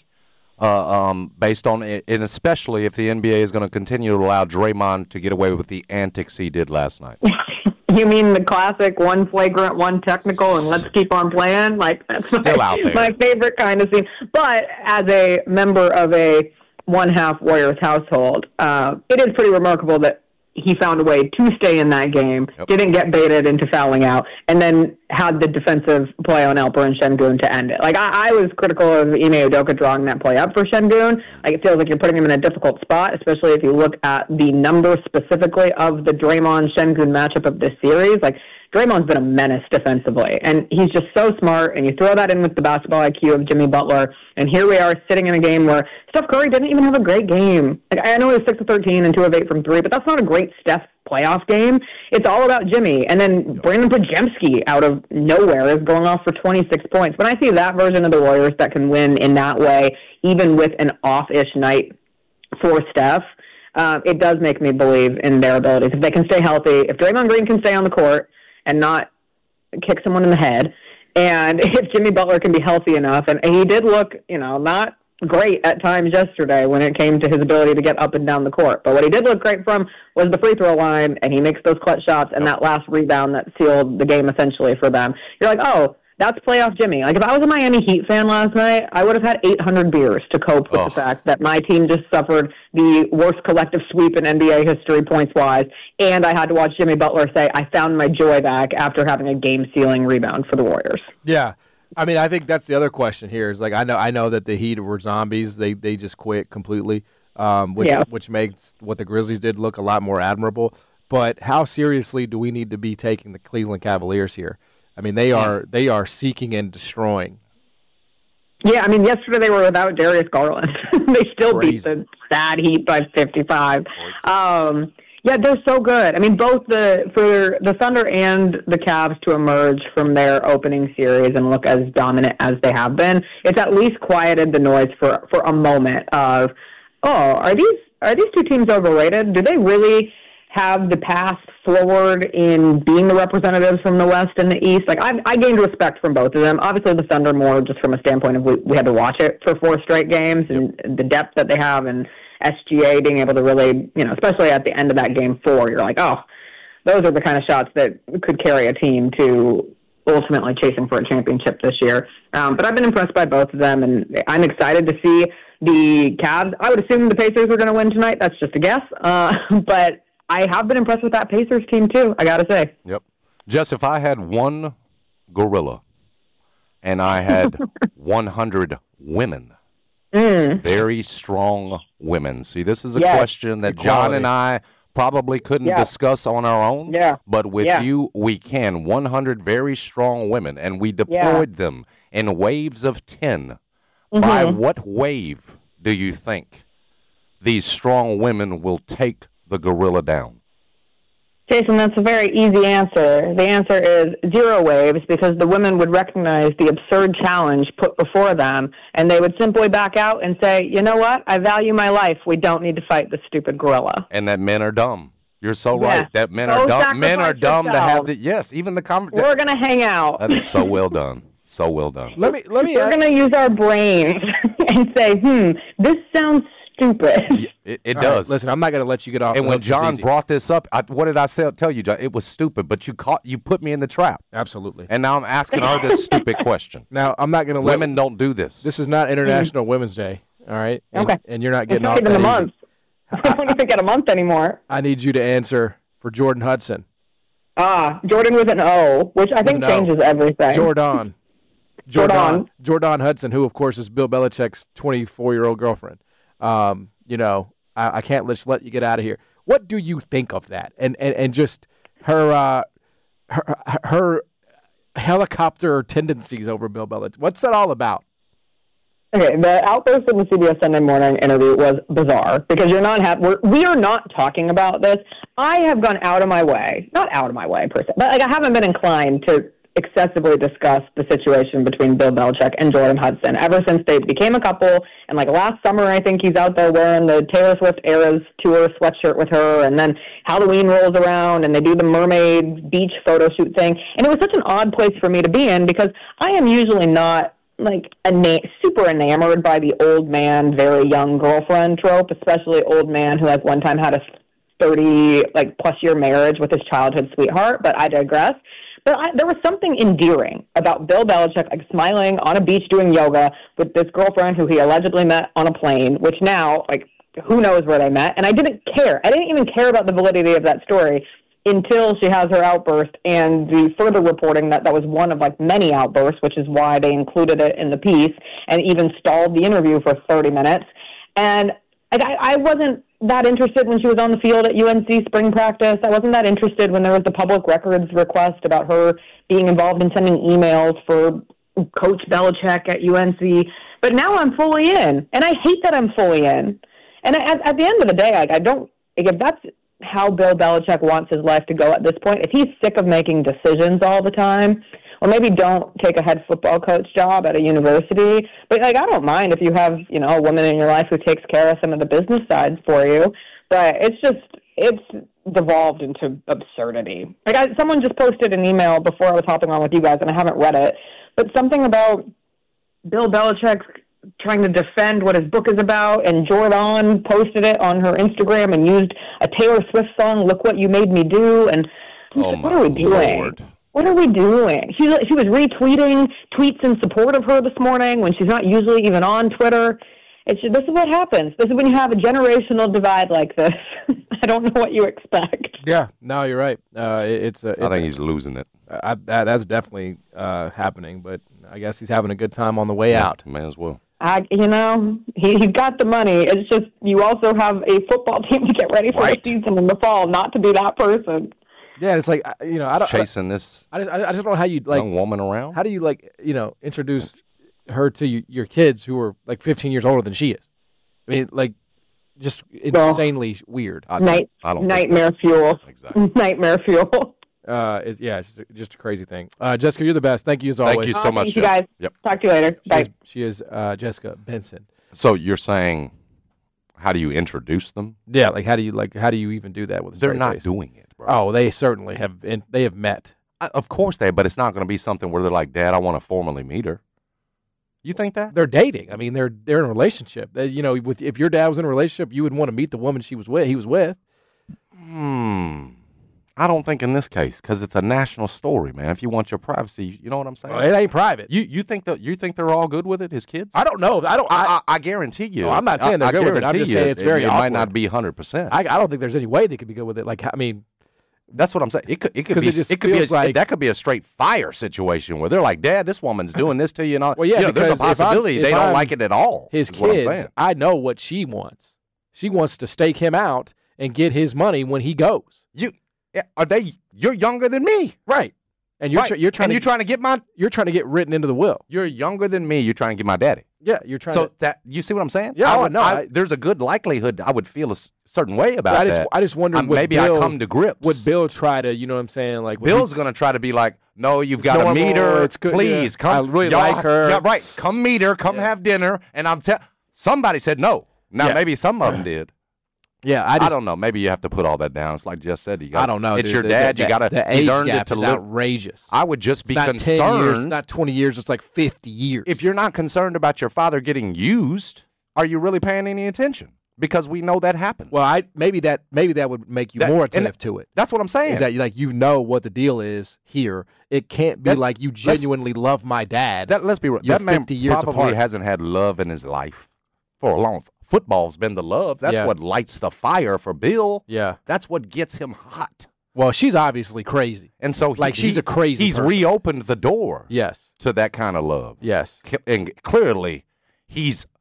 Uh, um, based on it, and especially if the N B A is going to continue to allow Draymond to get away with the antics he did last night. You mean the classic one flagrant, one technical, and let's keep on playing? Like that's Still my, out there. my favorite kind of scene. But as a member of a one-half Warriors household, uh, it is pretty remarkable that he found a way to stay in that game, yep. didn't get baited into fouling out, and then had the defensive play on Alperen Şengün to end it. Like, I, I was critical of Ime Udoka drawing that play up for Şengün. Like, it feels like you're putting him in a difficult spot, especially if you look at the numbers specifically of the Draymond-Şengün matchup of this series. Like, Draymond's been a menace defensively, and he's just so smart, and you throw that in with the basketball I Q of Jimmy Butler, and here we are sitting in a game where Steph Curry didn't even have a great game. Like, I know he was six of thirteen and two of eight from three, but that's not a great Steph playoff game. It's all about Jimmy, and then Brandon Podziemski out of nowhere is going off for twenty-six points. When I see that version of the Warriors that can win in that way, even with an off-ish night for Steph, uh, it does make me believe in their abilities. If they can stay healthy, if Draymond Green can stay on the court and not kick someone in the head, and if Jimmy Butler can be healthy enough, and he did look, you know, not great at times yesterday when it came to his ability to get up and down the court. But what he did look great from was the free throw line, and he makes those clutch shots, and that last rebound that sealed the game essentially for them. You're like, oh, that's playoff Jimmy. Like, if I was a Miami Heat fan last night, I would have had eight hundred beers to cope with oh. the fact that my team just suffered the worst collective sweep in N B A history points-wise, and I had to watch Jimmy Butler say, I found my joy back after having a game-sealing rebound for the Warriors. Yeah. I mean, I think that's the other question here is, like, I know I know that the Heat were zombies. They they just quit completely, um, which, yeah. which makes what the Grizzlies did look a lot more admirable. But how seriously do we need to be taking the Cleveland Cavaliers here? I mean, they are they are seeking and destroying. Yeah, I mean, yesterday they were without Darius Garland. They still Crazy. beat the bad Heat by fifty-five. Um, yeah, they're so good. I mean, both the for the Thunder and the Cavs to emerge from their opening series and look as dominant as they have been, it's at least quieted the noise for for a moment of, oh, are these are these two teams overrated? Do they really have the path forward in being the representatives from the West and the East? Like, I, I gained respect from both of them. Obviously, the Thunder more just from a standpoint of we, we had to watch it for four straight games and yep. the depth that they have, and S G A being able to really, you know, especially at the end of that game four, you're like, oh, those are the kind of shots that could carry a team to ultimately chasing for a championship this year. Um, but I've been impressed by both of them, and I'm excited to see the Cavs. I would assume the Pacers are going to win tonight. That's just a guess. Uh, but I have been impressed with that Pacers team, too, I got to say. Yep. Just if I had one gorilla and I had one hundred women, mm. very strong women. See, this is a yes. question that Equality. John and I probably couldn't yeah. discuss on our own. Yeah. But with yeah. you, we can. one hundred very strong women, and we deployed yeah. them in waves of ten. Mm-hmm. By what wave do you think these strong women will take the gorilla down? Jason, that's a very easy answer. The answer is zero waves, because the women would recognize the absurd challenge put before them, and they would simply back out and say, you know what? I value my life. We don't need to fight the stupid gorilla. And that men are dumb. You're so yes. right. That men Go are dumb. Men are dumb yourself. to have the yes. Even the conversation. We're gonna hang out. That is so well done. So well done. Let me let me. We're gonna use our brains and say, hmm, this sounds stupid. It, it All does. Right, listen, I'm not going to let you get off. And when John easy. brought this up, I, what did I say, tell you, John? It was stupid, but you caught, you put me in the trap. Absolutely. And now I'm asking her this stupid question. Now, I'm not going to let... Women don't do this. This is not International mm-hmm. Women's Day, all right? And, okay. And you're not getting it's off not even that a easy. month. I don't even get a month anymore. I need you to answer for Jordan Hudson. Ah, Jordan with an O, which I think changes everything. Jordan. Jordan. Jordan Hudson, who, of course, is Bill Belichick's twenty-four-year-old girlfriend. Um, you know, I, I can't just let you get out of here. What do you think of that? And and, and just her, uh, her her helicopter tendencies over Bill Belichick. What's that all about? Okay, the outburst in the C B S Sunday Morning interview was bizarre because you're not ha- we're, we are not talking about this. I have gone out of my way, not out of my way per se, but like I haven't been inclined to excessively discuss the situation between Bill Belichick and Jordan Hudson ever since they became a couple. And like last summer, I think he's out there wearing the Taylor Swift Eras Tour sweatshirt with her, and then Halloween rolls around and they do the mermaid beach photo shoot thing. And it was such an odd place for me to be in because I am usually not like ena- super enamored by the old man, very young girlfriend trope, especially old man who like one time had a thirty like plus year marriage with his childhood sweetheart. But I digress. But I, there was something endearing about Bill Belichick like smiling on a beach doing yoga with this girlfriend who he allegedly met on a plane, which now, like, who knows where they met. And I didn't care. I didn't even care about the validity of that story until she has her outburst and the further reporting that that was one of, like, many outbursts, which is why they included it in the piece and even stalled the interview for thirty minutes. And like, I, I wasn't that interested when she was on the field at U N C spring practice. I wasn't that interested when there was the public records request about her being involved in sending emails for Coach Belichick at U N C. But now I'm fully in, and I hate that I'm fully in. And at, at the end of the day, like, I don't, like, if that's how Bill Belichick wants his life to go at this point, if he's sick of making decisions all the time, or maybe don't take a head football coach job at a university. But, like, I don't mind if you have, you know, a woman in your life who takes care of some of the business sides for you. But it's just, it's devolved into absurdity. Like, I, someone just posted an email before I was hopping on with you guys, and I haven't read it, but something about Bill Belichick trying to defend what his book is about, and Jordan posted it on her Instagram and used a Taylor Swift song, Look What You Made Me Do, and I'm Oh, like, my what are we doing? Lord. What are we doing? She, she was retweeting tweets in support of her this morning when she's not usually even on Twitter. It's, this is what happens. This is when you have a generational divide like this. I don't know what you expect. Yeah, no, you're right. Uh, it, it's. Uh, I it, think he's losing it. I, that, that's definitely uh, happening, but I guess he's having a good time on the way out. May as well. I, you know, he, he's got the money. It's just you also have a football team to get ready for Right. the season in the fall, not to be that person. Yeah, it's like, I- you know, I don't. Chasing this I just, I just don't know how you like. young woman around. How do you like, you know, introduce her to you, your kids who are like fifteen years older than she is? I mean, like, just Well, insanely weird. I don't, Night, I don't nightmare fuel. Exactly. Nightmare fuel. Uh, it's, yeah, it's just, a, just a crazy thing. Uh, Jessica, you're the best. Thank you as always. Thank you so Uh, much, Thank you, Jess. guys. Yep. Talk to you later. She Bye. is, she is uh, Jessica Benson. So you're saying, how do you introduce them? Yeah, like how do you like how do you even do that with a They're straight not face? doing it, bro. Oh, they certainly have. In, they have met. I, of course they, but it's not going to be something where they're like, Dad, I want to formally meet her. You think that? They're dating. I mean, they're they're in a relationship. They, you know, with if your dad was in a relationship, you would want to meet the woman she was with. He was with. Hmm. I don't think in this case, because it's a national story, man. If you want your privacy, you know what I'm saying? Well, it ain't private. You you think that you think they're all good with it? His kids? I don't know. I don't. I, I, I, I guarantee you. No, I'm not saying they're I, good I with it. I'm guarantee just you saying it's very It, it might awkward. not be one hundred percent. I, I don't think there's any way they could be good with it. Like, I mean, That's what I'm saying. It could it could 'Cause be it just it could be a, feels like- that could be a straight fire situation where they're like, Dad, this woman's doing this to you, and all. Well, yeah, you know, there's a because if I'm- possibility if they don't I'm like it at all. his is what I'm kids. saying. I know what she wants. She wants to stake him out and get his money when he goes. You yeah, are they? You're younger than me, Right. And you're right? try- you're trying and to you're trying to get my. you're trying to get written into the will. You're younger than me. You're trying to get my daddy. Yeah, you're trying So to. that you see what I'm saying? Yeah, I oh, would, no, I, I- there's a good likelihood I would feel a s- certain way about I just that. I just wonder Um, would maybe Bill, I come to grips. would Bill try to, you know what I'm saying? Like would Bill's he- gonna try to be like, no, you've It's got to normal, meet her. it's good, Please yeah. come. I really y'all- like her. Yeah, right. Come meet her. Come Yeah. have dinner. And I'm telling. Somebody said no. Now Yeah. maybe some of them did. yeah, I I, just don't know. Maybe you have to put all that down. It's like Jess said. You got. I don't know. It's dude. your The- dad. the- you got to. The He's age earned gap it to is live. outrageous. I would just It's be not concerned. ten years. It's not twenty years. It's like fifty years. If you're not concerned about your father getting used, are you really paying any attention? Because we know that happened. well, I maybe that maybe that would make you That- more and attentive to it. That's what I'm saying. Is that you like you know what the deal is here? It can't be That- like you let's- genuinely love my dad. That, let's be real. You're That man fifty years probably apart. hasn't had love in his life for a long. Football's been the love. That's Yeah. what lights the fire for Bill. yeah. That's what gets him hot. Well, she's obviously crazy. And so, he, Like, she's he- a crazy He's person. reopened the door Yes. to that kind of love. Yes. And clearly, he's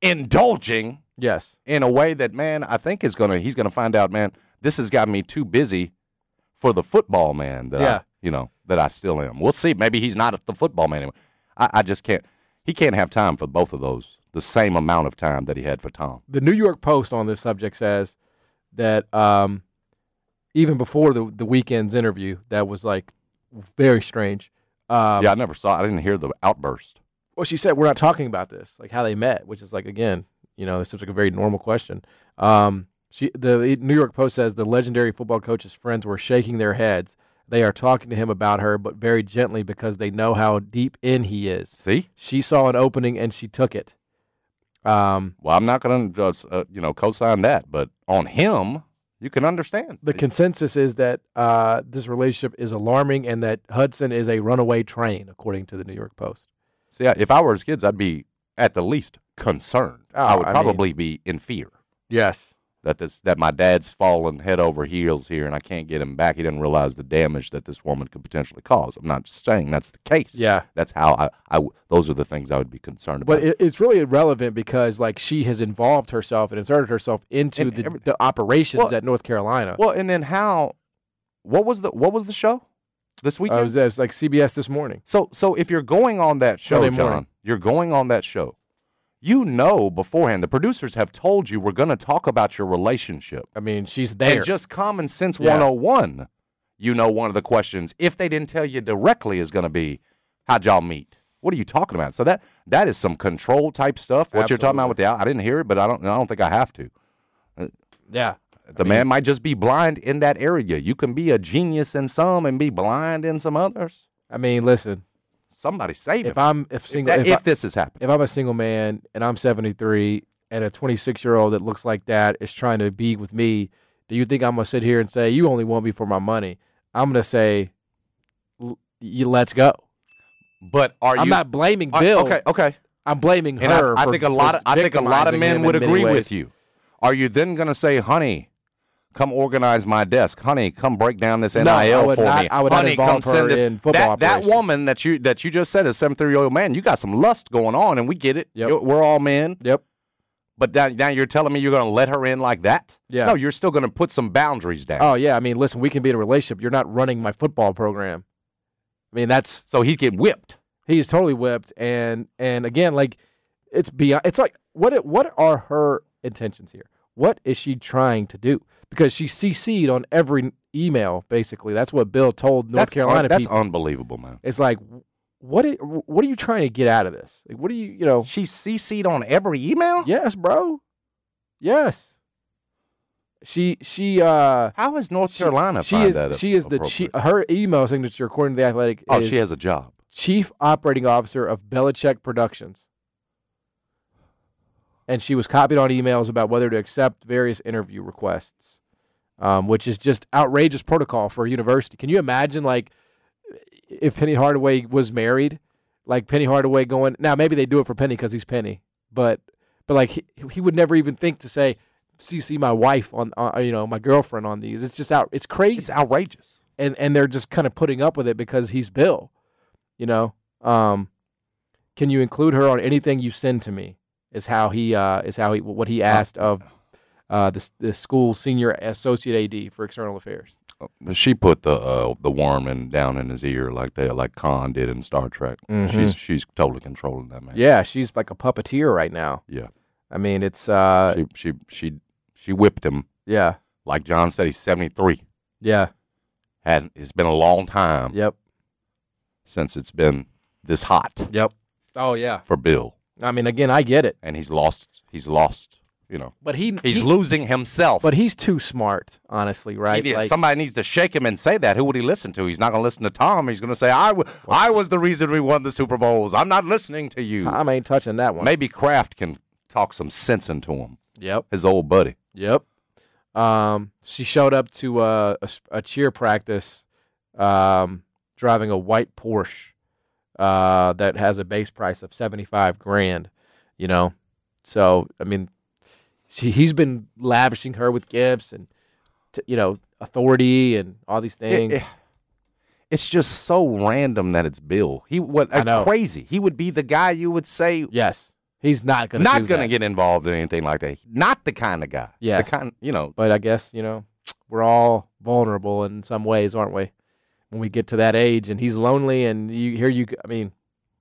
indulging Yes. in a way that, man, I think is gonna he's gonna find out, man, this has got me too busy for the football man that Yeah. I, you know, that I still am. We'll see. Maybe he's not the football man anymore. I, I just can't. He can't have time for both of those. The same amount of time that he had for Tom. The New York Post on this subject says that um, even before the the weekend's interview, that was like very strange. Um, Yeah, I never saw. I didn't hear the outburst. Well, she said we're not talking about this, like how they met, which is like again, you know, this seems like a very normal question. Um, she, the New York Post says the legendary football coach's friends were shaking their heads. They are talking to him about her, but very gently because they know how deep in he is. See? She saw an opening and she took it. Um, Well, I'm not going to, uh, you know, co-sign that, but on him, you can understand. the consensus is that uh, this relationship is alarming and that Hudson is a runaway train, according to the New York Post. See, if I were his kids, I'd be at the least concerned. Oh, I would I probably be in fear Yes. that this that my dad's fallen head over heels here, and I can't get him back. He didn't realize the damage that this woman could potentially cause. I'm not saying that's the case. Yeah. That's how I. I w- those are the things I would be concerned about. But it, it's really irrelevant because, like, she has involved herself and inserted herself into And the, every- the operations Well- at North Carolina. well, and then how? What was the what was the show this Uh, weekend? it, was, it was like C B S This Morning. So, so if you're going on that show, Sunday John, morning. you're going on that show. You know beforehand. The producers have told you we're going to talk about your relationship. I mean, she's there. And just common sense Yeah. one oh one. You know, one of the questions, if they didn't tell you directly, is going to be, "How'd y'all meet?" What are you talking about? So that that is some control type stuff. What you're talking about with the, I didn't hear it, but I don't. I don't think I have to. yeah. The man might just be blind in that area. You can be a genius in some and be blind in some others. I mean, listen, Somebody save him. if I'm if If, single, that- if, if I, this is happening. if I'm a single man and I'm seventy-three and a twenty-six-year-old that looks like that is trying to be with me, do you think I'm going to sit here and say, you only want me for my money? I'm going to say, "L- you let's go. But are I'm you not blaming are- Bill. Okay, okay. I'm blaming And her. I, I for- think a for lot of I think a lot of victimizing men him would in many agree ways. with you. Are you then going to say, "Honey, come organize my desk. Honey, come break down this N I L No, I would for not- me. I would not Honey, involve come send her this." in football that, that operations. woman that you that you just said is a seventy-three-year-old man. You got some lust going on, and we get it. Yep. You're- We're all men. Yep. But now, now you're telling me you're going to let her in like that? Yeah. No, you're still going to put some boundaries down. Oh, yeah. I mean, listen, we can be in a relationship. You're not running my football program. I mean, that's So he's getting whipped. he's totally whipped. And and again, like it's beyond. It's like what it- what are her intentions here? What is she trying to do? Because she C C'd on every email. Basically, that's what Bill told North that's Carolina un- that's people. unbelievable, man. It's like, what? Are, what are you trying to get out of this? Like, what do you, you know? She C C'd on every email? Yes, bro. Yes. She she uh. How is North She- Carolina She find is that she is the chief. appropriate? Her email signature, according to the Athletic, Oh, is she has a job. Chief Operating Officer of Belichick Productions. And she was copied on emails about whether to accept various interview requests, um, which is just outrageous protocol for a university. Can you imagine, like, if Penny Hardaway was married, like Penny Hardaway going now? Maybe they do it for Penny because he's Penny, but but like he, he would never even think to say, "C C my wife on, uh, you know, my girlfriend on these." It's just out. It's crazy. It's outrageous. and and they're just kind of putting up with it because he's Bill, you know. Um, can you include her on anything you send to me? Is how he uh, is how he what he asked of uh, the the school senior associate A D for external affairs. She put the uh, the worm in down in his ear like they like Khan did in Star Trek. Mhm. She's she's totally controlling that man. Yeah, she's like a puppeteer right now. yeah. I mean, it's uh, She she she she whipped him yeah, like John said. He's seventy three. yeah, Had it's been a long time yep, since it's been this hot yep. Oh yeah. for Bill, I mean, again, I get it, and he's lost. He's lost. You know, but he he's he- losing himself. But he's too smart, honestly, He right? needs- Like, somebody needs to shake him and say that. Who would he listen to? He's not going to listen to Tom. He's going to say, I, w- I was the reason we won the Super Bowls. I'm not listening to you. Tom ain't touching that one. Maybe Kraft can talk some sense into him, Yep. his old buddy. Yep. Um, she showed up to uh, a, s- a cheer practice um, driving a white Porsche uh, that has a base price of seventy-five grand, you know. So, I mean, she, he's been lavishing her with gifts and, t- you know, authority and all these things. It- it- it's just so random that it's Bill. He what I know. crazy. He would be the guy you would say yes. He's not going to Not do going to that. get involved in anything like that. Not the kind of guy. Yes. The kind, you know. But I guess, you know, we're all vulnerable in some ways, aren't we? When we get to that age and he's lonely and you here you I mean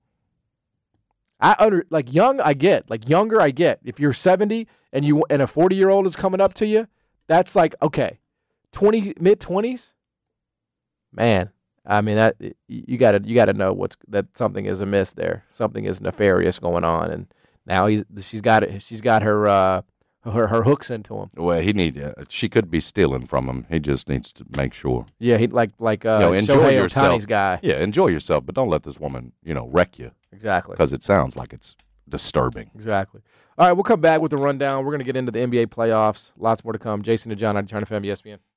I under like young I get, like younger I get. If you're seventy and you and a forty-year-old is coming up to you, that's like okay. twenty mid twenties? Man, I mean that you got to you got to know what's that something is amiss there. Something is nefarious going on and now he's she's got it she's got her uh her her hooks into him. Well, he need uh, she could be stealing from him. He just needs to make sure. Yeah, he like like uh You know, enjoy Shohei yourself. Ohtani's guy. Yeah, enjoy yourself, but don't let this woman, you know, wreck you Exactly. because it sounds like it's disturbing. Exactly. All right, we'll come back with the rundown. We're going to get into the N B A playoffs. Lots more to come. Jason and John on Turn F M, E S P N.